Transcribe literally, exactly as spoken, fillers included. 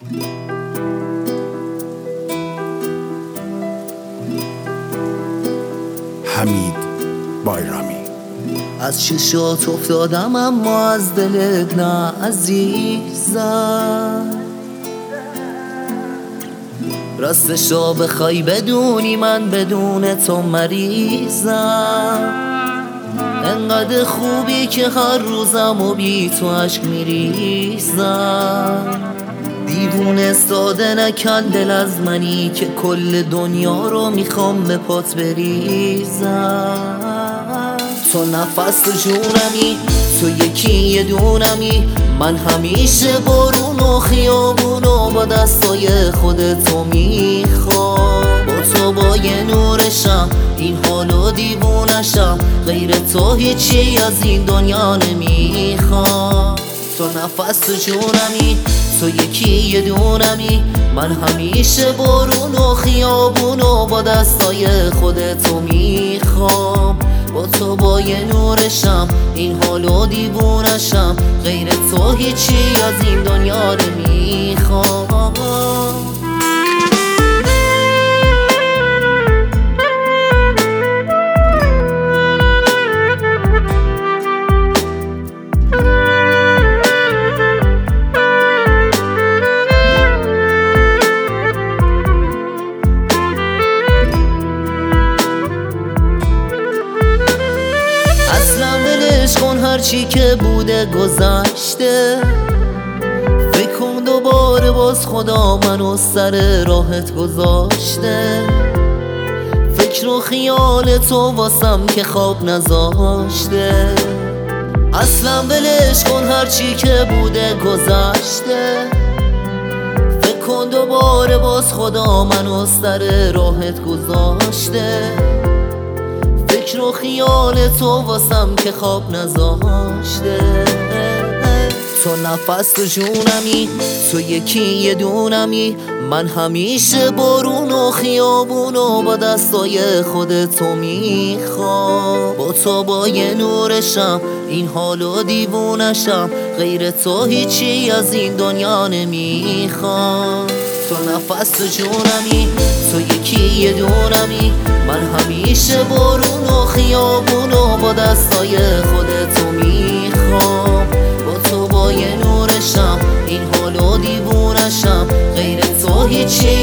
حمید بایرامی. از چشات افتادم اما از دلت نه عزیزم. راستشو بخوای بدونی من بدون تو مریضم. انقدر خوبی که هر روزم و بی تو عشق میریزم. دیوونه ساده نکن دل از منی که کل دنیا رو میخوام به پات بریزم. تو نفس و جونمی، تو یکی یه دونمی. من همیشه بارون و خیابون و با دستای خودتو میخوام. با تو با یه نورشم این حالو دیوونشم. غیر تو هیچی از این دنیا نمیخوام. تو نفس و جونمی، تو یکی یه دونمی. من همیشه بارون و خیابون و با دستای خودتو میخوام. با تو با یه نورشم این حالو دیوونشم. غیر تو هیچی از این دنیا نمیخوام. کن هرچی که بوده گذشته. فکر کن دوباره باز خدا منو سر راحت گذاشته. فکر و خیال تو واسم که خواب نذاشته. اصلا ولش کن هرچی که بوده گذشته. فکر کن دوباره باز خدا منو سر راحت گذاشته. فکر و خیال تو واسم که خواب نذاشته. تو نفس و جونمی، تو یکی یه دونمی. من همیشه بارون و خیابون و با دستای خودتو میخوام. با تو با یه نورشم این حالو دیوونشم. غیر تو هیچی از این دنیا نمیخوام. تو نفس و جونمی، تو یکی یه دونمی. من همیشه بارون و خیابون و با دستای خودتو میخوام. با تو با یه نورشم این حالو دیوونشم. غیر تو هیچی